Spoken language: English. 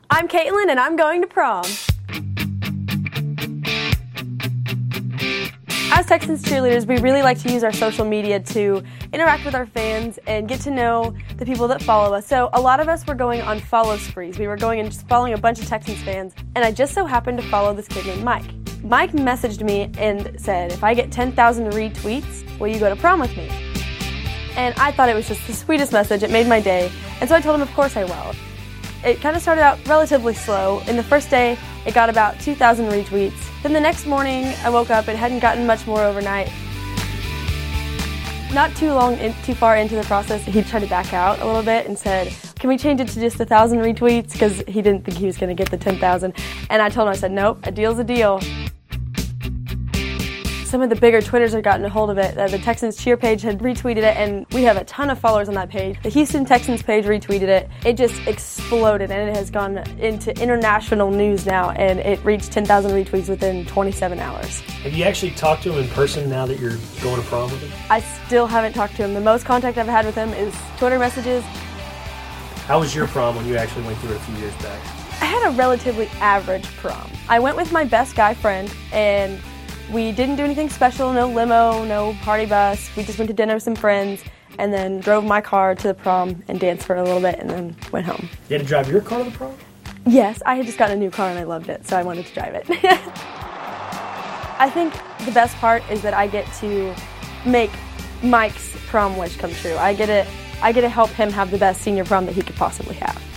I'm Caitlin, and I'm going to prom. As Texans cheerleaders, we really like to use our social media to interact with our fans and get to know the people that follow us. So a lot of us were going on follow sprees. We were going and just following a bunch of Texans fans, and I just so happened to follow this kid named Mike. Mike messaged me and said, if I get 10,000 retweets, will you go to prom with me? And I thought it was just the sweetest message. It made my day. And so I told him, of course I will. It kind of started out relatively slow. In the first day, it got about 2,000 retweets. Then the next morning, I woke up. It hadn't gotten much more overnight. Not too far into the process, he tried to back out a little bit and said, can we change it to just 1,000 retweets? Because he didn't think he was going to get the 10,000. And I told him, I said, nope, a deal's a deal. Some of the bigger Twitters had gotten a hold of it. The Texans cheer page had retweeted it, and we have a ton of followers on that page. The Houston Texans page retweeted it. It just exploded, and it has gone into international news now, and it reached 10,000 retweets within 27 hours. Have you actually talked to him in person now that you're going to prom with him? I still haven't talked to him. The most contact I've had with him is Twitter messages. How was your prom when you actually went through it a few years back? I had a relatively average prom. I went with my best guy friend, and we didn't do anything special, no limo, no party bus. We just went to dinner with some friends and then drove my car to the prom and danced for a little bit and then went home. You had to drive your car to the prom? Yes, I had just gotten a new car and I loved it, so I wanted to drive it. I think the best part is that I get to make Mike's prom wish come true. I get to help him have the best senior prom that he could possibly have.